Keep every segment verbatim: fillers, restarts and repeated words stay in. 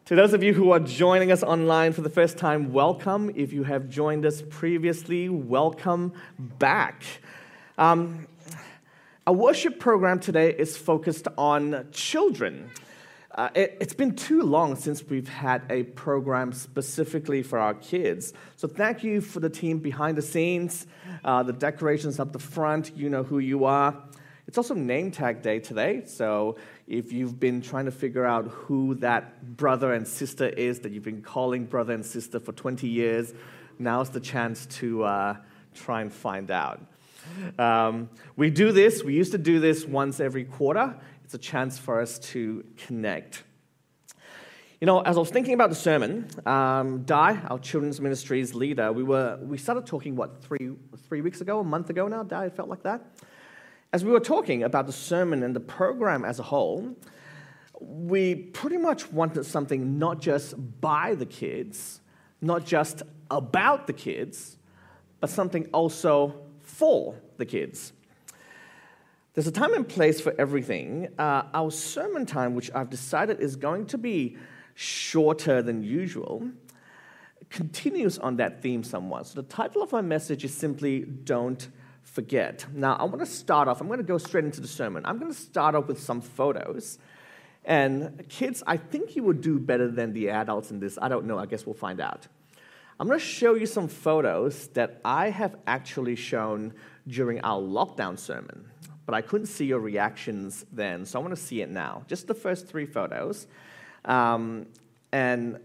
To those of you who are joining us online for the first time, welcome. If you have joined us previously, welcome back. Um, our worship program today is focused on children. Uh, it, it's been too long since we've had a program specifically for our kids. So thank you for the team behind the scenes, uh, the decorations up the front, you know who you are. It's also name tag day today, so if you've been trying to figure out who that brother and sister is that you've been calling brother and sister for twenty years, now's the chance to uh, try and find out. Um, we do this, we used to do this once every quarter. It's a chance for us to connect. You know, as I was thinking about the sermon, um, Dai, our children's ministries leader, we were we started talking, what, three, three weeks ago, a month ago now, Dai, it felt like that? As we were talking about the sermon and the program as a whole, we pretty much wanted something not just by the kids, not just about the kids, but something also for the kids. There's a time and place for everything. Uh, our sermon time, which I've decided is going to be shorter than usual, continues on that theme somewhat. So the title of my message is simply Don't Forget. Now, I want to start off, I'm going to go straight into the sermon. I'm going to start off with some photos. And kids, I think you will do better than the adults in this. I don't know. I guess we'll find out. I'm going to show you some photos that I have actually shown during our lockdown sermon. But I couldn't see your reactions then, so I want to see it now. Just the first three photos. Um, and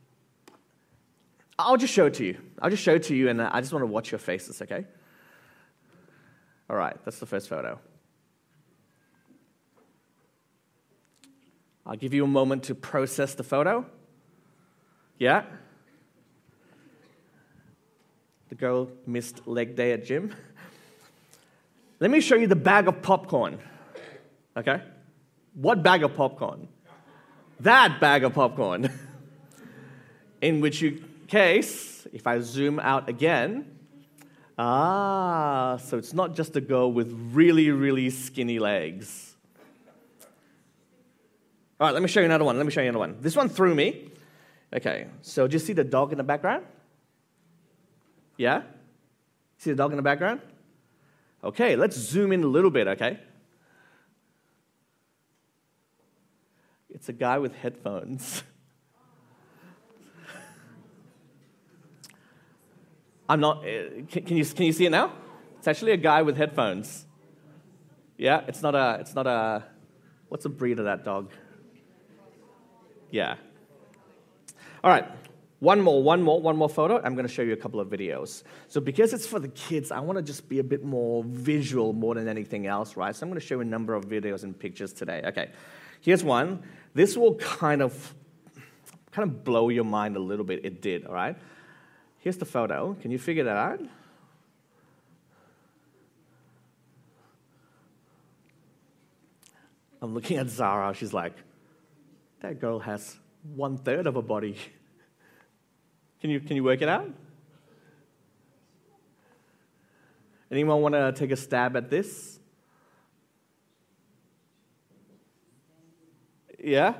I'll just show it to you. I'll just show it to you, and I just want to watch your faces, okay? All right, that's the first photo. I'll give you a moment to process the photo. Yeah? The girl missed leg day at gym. Let me show you the bag of popcorn. Okay? What bag of popcorn? That bag of popcorn. In which you, case, if I zoom out again, ah, so it's not just a girl with really, really skinny legs. All right, let me show you another one. Let me show you another one. This one threw me. Okay, so do you see the dog in the background? Yeah? See the dog in the background? Okay, let's zoom in a little bit, okay? It's a guy with headphones. I'm not, uh, can, can you can you see it now? It's actually a guy with headphones. Yeah, it's not a, it's not a, what's the breed of that dog? Yeah. All right, one more, one more, one more photo. I'm going to show you a couple of videos. So because it's for the kids, I want to just be a bit more visual more than anything else, right? So I'm going to show you a number of videos and pictures today. Okay, here's one. This will kind of, kind of blow your mind a little bit. It did, all right? Here's the photo. Can you figure that out? I'm looking at Zara. She's like, that girl has one third of a body. Can you can you work it out? Anyone want to take a stab at this? Yeah?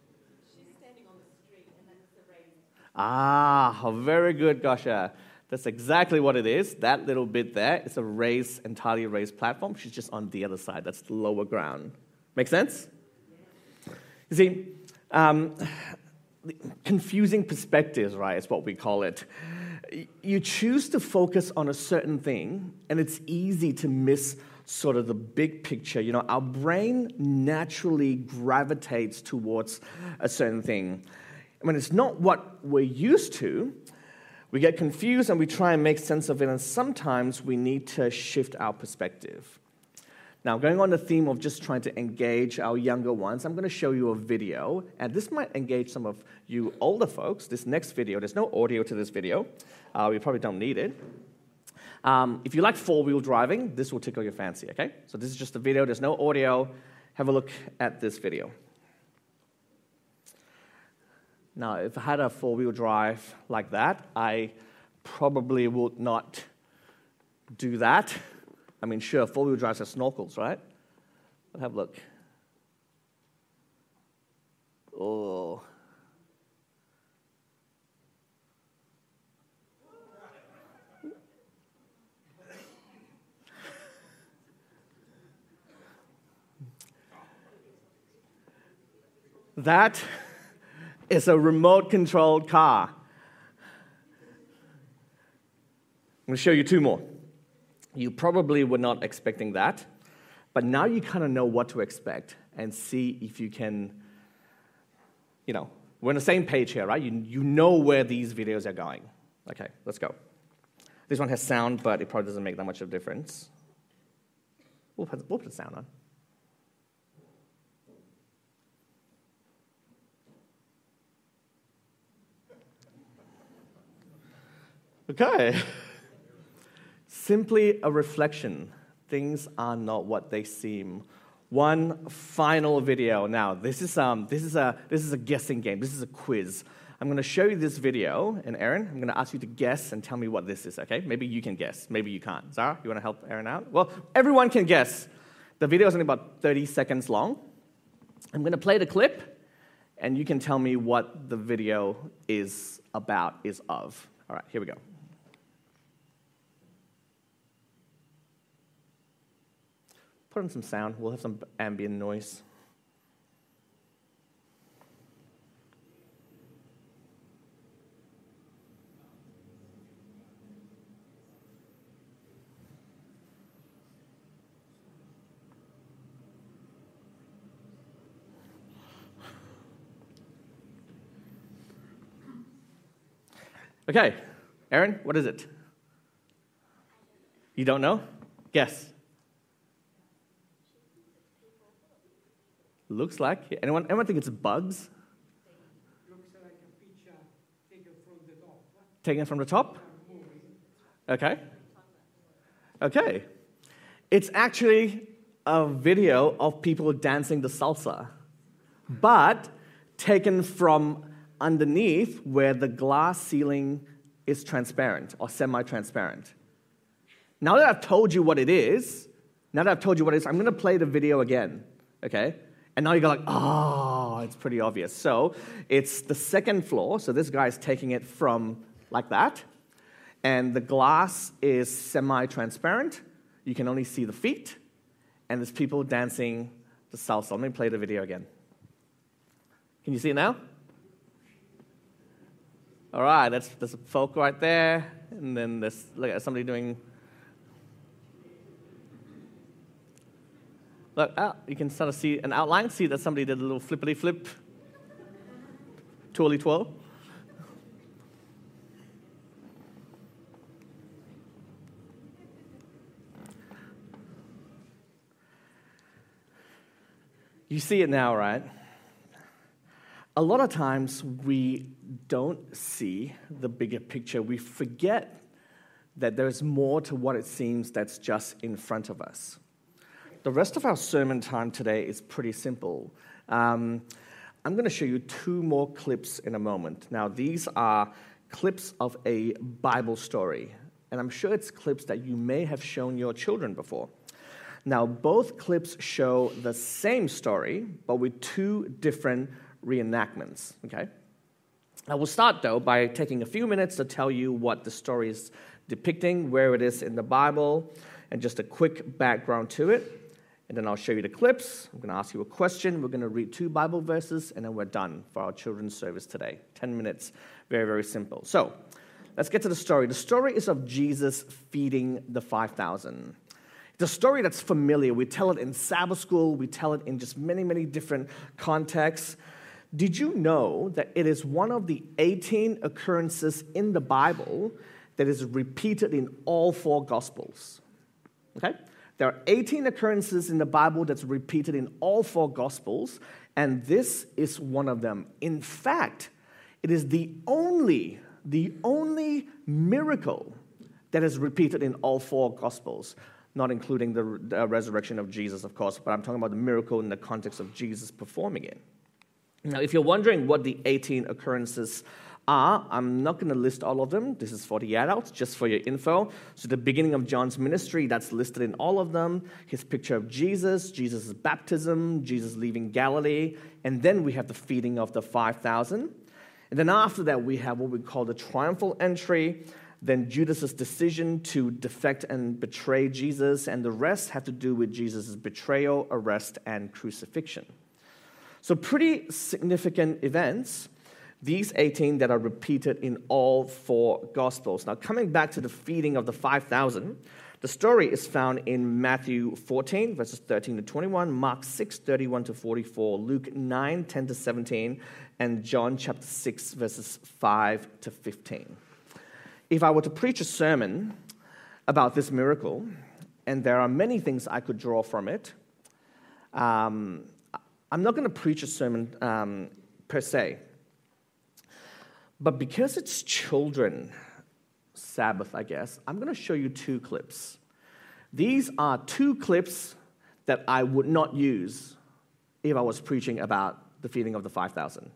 Ah, very good, Gosha. That's exactly what it is. That little bit there, it's a raised, entirely raised platform. She's just on the other side. That's the lower ground. Make sense? You see, um, confusing perspectives, right, is what we call it. You choose to focus on a certain thing, and it's easy to miss sort of the big picture. You know, our brain naturally gravitates towards a certain thing. When it's not what we're used to, we get confused and we try and make sense of it, and sometimes we need to shift our perspective. Now, going on the theme of just trying to engage our younger ones, I'm going to show you a video, and this might engage some of you older folks. This next video, there's no audio to this video. Uh, we probably don't need it. Um, if you like four-wheel driving, this will tickle your fancy, okay? So this is just a video. There's no audio. Have a look at this video. Now, if I had a four-wheel drive like that, I probably would not do that. I mean, sure, four-wheel drives have snorkels, right? But have a look. Oh, That is a remote-controlled car. I'm going to show you two more. You probably were not expecting that, but now you kind of know what to expect and see if you can, you know, we're on the same page here, right? You, you know where these videos are going. Okay, let's go. This one has sound, but it probably doesn't make that much of a difference. We'll put, we'll put sound on. Okay. Simply a reflection. Things are not what they seem. One final video. Now, this is um, this is a this is a guessing game. This is a quiz. I'm going to show you this video, and Aaron, I'm going to ask you to guess and tell me what this is. Okay? Maybe you can guess. Maybe you can't. Zara, you want to help Aaron out? Well, everyone can guess. The video is only about thirty seconds long. I'm going to play the clip, and you can tell me what the video is about, is of. All right, here we go. Put on some sound. We'll have some ambient noise. Okay, Aaron, what is it? You don't know? Guess. Looks like. Anyone, anyone think it's bugs? Looks like a picture taken from the top. Taken from the top? Okay. Okay. It's actually a video of people dancing the salsa, but taken from underneath where the glass ceiling is transparent or semi-transparent. Now that I've told you what it is, now that I've told you what it is, I'm going to play the video again, okay? And now you go like, oh, it's pretty obvious. So it's the second floor. So this guy is taking it from like that. And the glass is semi-transparent. You can only see the feet. And there's people dancing the salsa. Let me play the video again. Can you see it now? All right, that's, there's a folk right there. And then there's look at somebody doing... Look, out. You can sort of see an outline. See that somebody did a little flippity-flip, twirly-twirl. You see it now, right? A lot of times we don't see the bigger picture. We forget that there's more to what it seems that's just in front of us. The rest of our sermon time today is pretty simple. Um, I'm going to show you two more clips in a moment. Now, these are clips of a Bible story, and I'm sure it's clips that you may have shown your children before. Now, both clips show the same story, but with two different reenactments, okay? I will start, though, by taking a few minutes to tell you what the story is depicting, where it is in the Bible, and just a quick background to it. And then I'll show you the clips. I'm going to ask you a question. We're going to read two Bible verses, and then we're done for our children's service today. Ten minutes. Very, very simple. So let's get to the story. The story is of Jesus feeding the five thousand. It's a story that's familiar. We tell it in Sabbath school. We tell it in just many, many different contexts. Did you know that it is one of the eighteen occurrences in the Bible that is repeated in all four Gospels? Okay? There are eighteen occurrences in the Bible that's repeated in all four Gospels, and this is one of them. In fact, it is the only, the only miracle that is repeated in all four Gospels, not including the, the resurrection of Jesus, of course, but I'm talking about the miracle in the context of Jesus performing it. Now, if you're wondering what the eighteen occurrences are, I'm not going to list all of them. This is for the adults, just for your info. So the beginning of John's ministry, that's listed in all of them. His picture of Jesus, Jesus' baptism, Jesus leaving Galilee, and then we have the feeding of the five thousand. And then after that, we have what we call the triumphal entry, then Judas' decision to defect and betray Jesus, and the rest have to do with Jesus' betrayal, arrest, and crucifixion. So pretty significant events, these eighteen that are repeated in all four Gospels. Now, coming back to the feeding of the five thousand, the story is found in Matthew fourteen, verses thirteen to twenty-one, Mark six, thirty-one to forty-four, Luke nine, ten to seventeen, and John chapter six, verses five to fifteen. If I were to preach a sermon about this miracle, and there are many things I could draw from it, um, I'm not going to preach a sermon um, per se. But because it's children Sabbath, I guess, I'm going to show you two clips. These are two clips that I would not use if I was preaching about the feeding of the five thousand.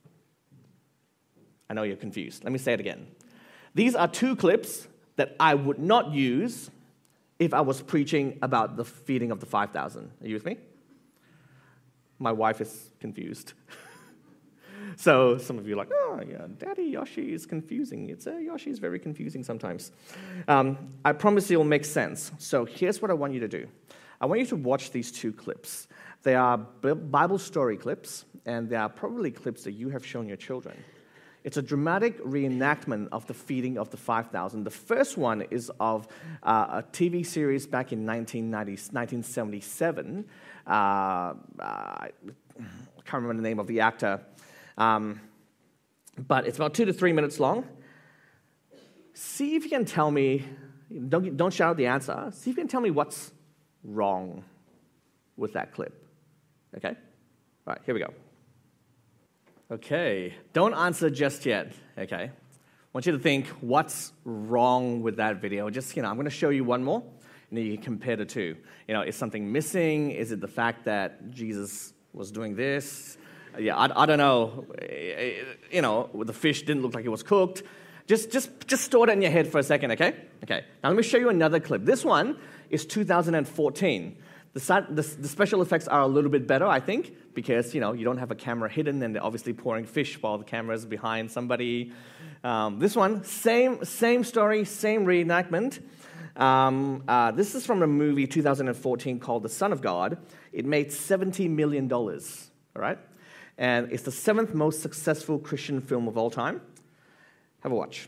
I know you're confused. Let me say it again. These are two clips that I would not use if I was preaching about the feeding of the five thousand. Are you with me? My wife is confused. So some of you are like, oh, yeah, Daddy Yoshi is confusing. It's uh, Yoshi is very confusing sometimes. Um, I promise it will make sense. So here's what I want you to do. I want you to watch these two clips. They are Bible story clips, and they are probably clips that you have shown your children. It's a dramatic reenactment of the feeding of the five thousand. The first one is of uh, a T V series back in nineteen ninety, nineteen seventy-seven. Uh, uh, I can't remember the name of the actor. Um, but it's about two to three minutes long. See if you can tell me, don't, don't shout out the answer, see if you can tell me what's wrong with that clip. Okay? All right, here we go. Okay, don't answer just yet, okay? I want you to think, what's wrong with that video? Just, you know, I'm going to show you one more, and then you can compare the two. You know, is something missing? Is it the fact that Jesus was doing this? Yeah, I, I don't know. You know, the fish didn't look like it was cooked. Just, just, just store that in your head for a second, okay? Okay. Now let me show you another clip. This one is two thousand fourteen. The, the, the special effects are a little bit better, I think, because you know you don't have a camera hidden, and they're obviously pouring fish while the camera's behind somebody. Um, this one, same, same story, same reenactment. Um, uh, this is from a movie two thousand fourteen called The Son of God. It made seventy million dollars. All right. And it's the seventh most successful Christian film of all time. Have a watch.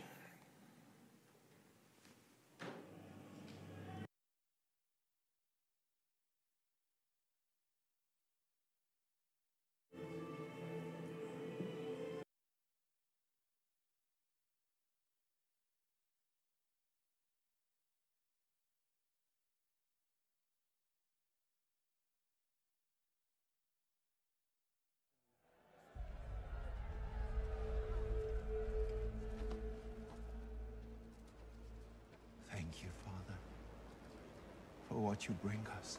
Thank you, Father, for what you bring us.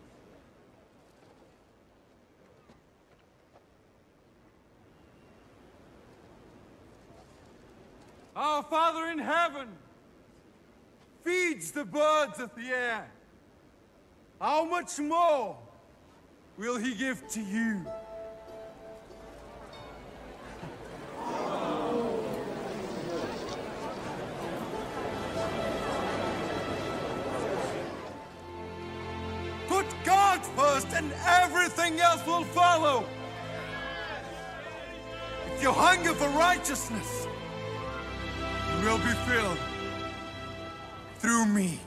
Our Father in heaven feeds the birds of the air. How much more will he give to you? Put God first and everything else will follow. If you hunger for righteousness, you will be filled through me.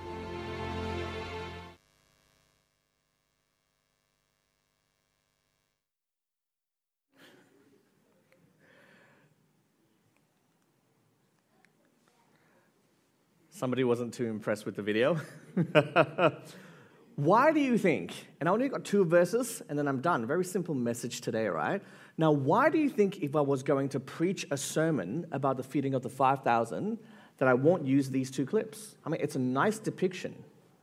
Somebody wasn't too impressed with the video. Why do you think, and I only got two verses, and then I'm done. Very simple message today, right? Now, why do you think if I was going to preach a sermon about the feeding of the five thousand, that I won't use these two clips? I mean, it's a nice depiction.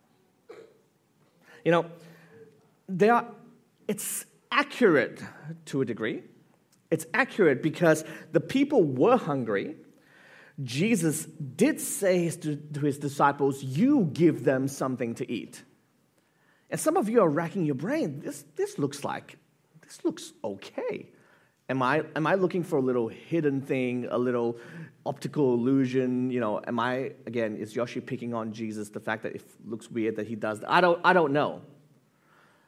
You know, they are, it's accurate to a degree. It's accurate because the people were hungry. Jesus did say to his disciples, you give them something to eat. And some of you are racking your brain. This, this looks like, this looks okay. Am I, am I looking for a little hidden thing, a little optical illusion? You know, am I, again, is Yoshi picking on Jesus, the fact that it looks weird that he does that? I don't, I don't know.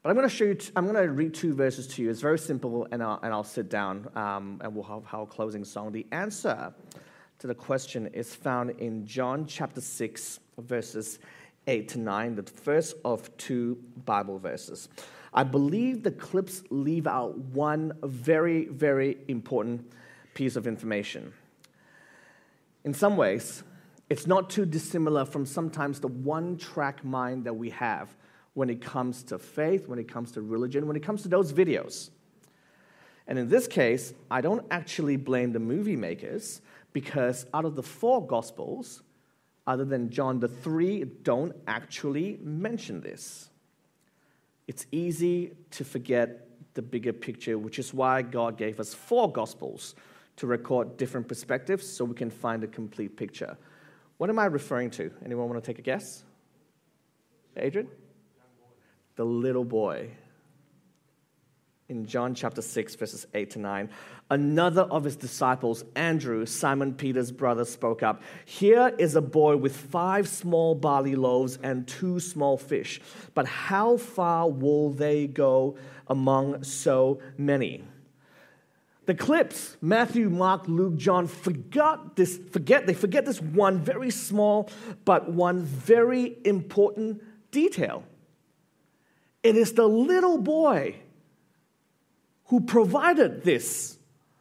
But I'm going to show you, t- I'm going to read two verses to you. It's very simple, and I'll, and I'll sit down, um, and we'll have our closing song. The answer to the question is found in John chapter six, verses eight to nine, the first of two Bible verses. I believe the clips leave out one very, very important piece of information. In some ways, it's not too dissimilar from sometimes the one-track mind that we have when it comes to faith, when it comes to religion, when it comes to those videos. And in this case, I don't actually blame the movie makers, because out of the four Gospels, other than John, the three don't actually mention this. It's easy to forget the bigger picture, which is why God gave us four Gospels to record different perspectives so we can find a complete picture. What am I referring to? Anyone want to take a guess? Adrian? The little boy. In John chapter six, verses eight to nine, another of his disciples, Andrew, Simon Peter's brother, spoke up. Here is a boy with five small barley loaves and two small fish. But how far will they go among so many? The clips, Matthew, Mark, Luke, John, forgot this, forget, they forget this one very small but one very important detail. It is the little boy who provided this.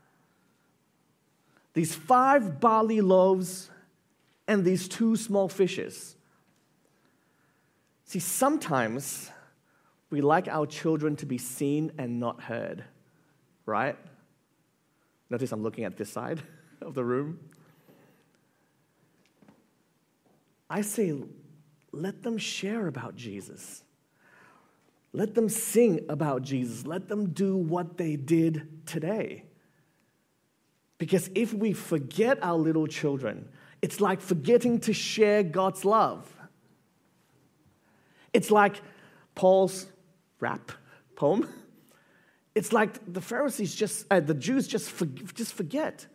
These five barley loaves and these two small fishes. See, sometimes we like our children to be seen and not heard, right? Notice I'm looking at this side of the room. I say, let them share about Jesus. Let them sing about Jesus. Let them do what they did today. Because if we forget our little children, it's like forgetting to share God's love. It's like Paul's rap poem. It's like the Pharisees just, uh, the Jews just, for, just forget.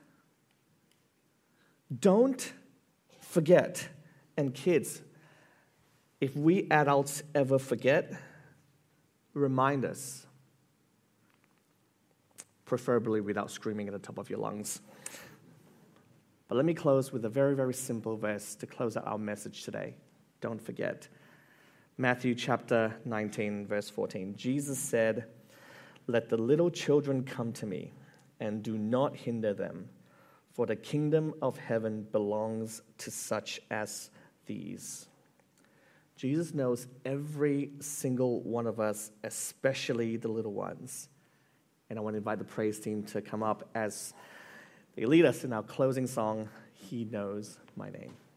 Don't forget. And kids, if we adults ever forget, remind us, preferably without screaming at the top of your lungs. But let me close with a very, very simple verse to close out our message today. Don't forget. Matthew chapter nineteen, verse fourteen. Jesus said, "Let the little children come to me, and do not hinder them, for the kingdom of heaven belongs to such as these." Jesus knows every single one of us, especially the little ones. And I want to invite the praise team to come up as they lead us in our closing song, "He Knows My Name."